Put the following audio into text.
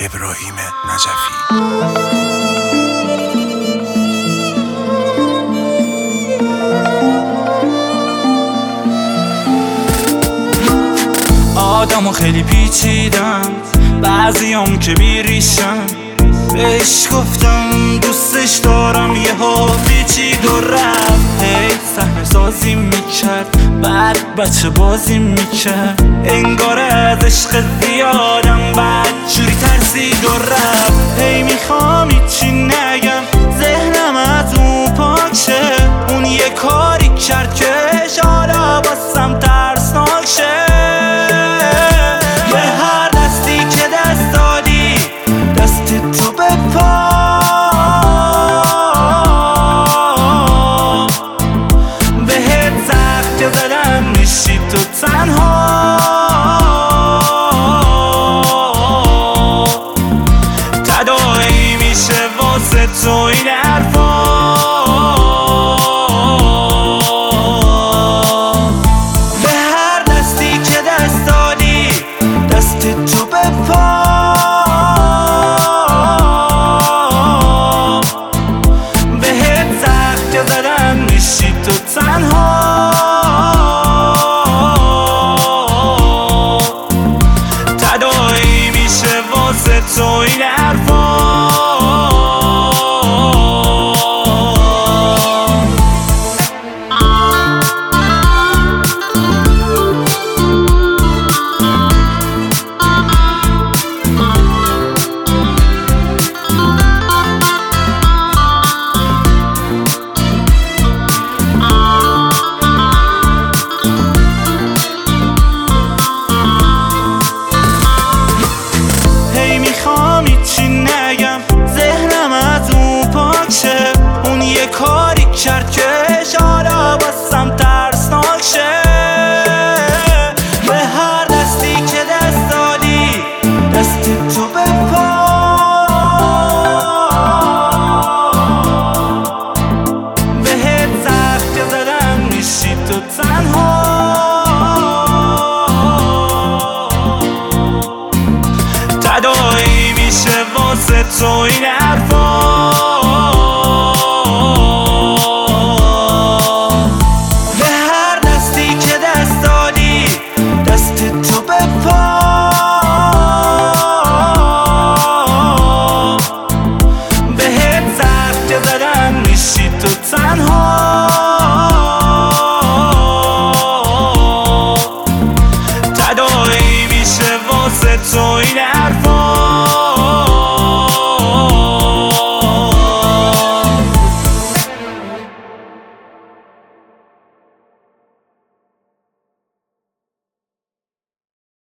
ابراهیم نجفی. آدمو خیلی پیچیدم، بعضیام که بیریشم. بهش گفتم دوستش دارم، یهو پیچید و رفت. هی صحنه سازی میکرد، بعد بچه بازی میکرد. انگار از عشق زیادم بعد جوری ترسید و رفت. هی میخوام هیچی نگم، ذهنم از اون پاک شه. اون یه کاری کرد که حالا باسم ترسناک شه. به هر دستی که دست دادی، دست تو بپا. بهت زخم که زدم میشی تو تنها. تداعی میشه واسه تو این حرفا. به هر دستی که دست دادی، دست تو بپا. بهت زخم که زدم میشی تو تنها. تداعی میشه واسه تو این حرفا. میخوام هیچی نگم، ذهنم از اون پاک شه. اون یه کاری کرد که حالا باسم ترسناک شه. به هر دستی که دست دادی، دست تو بپا. بهت زخم که زدم میشی تو تنها. تداعی میشه واسه تو این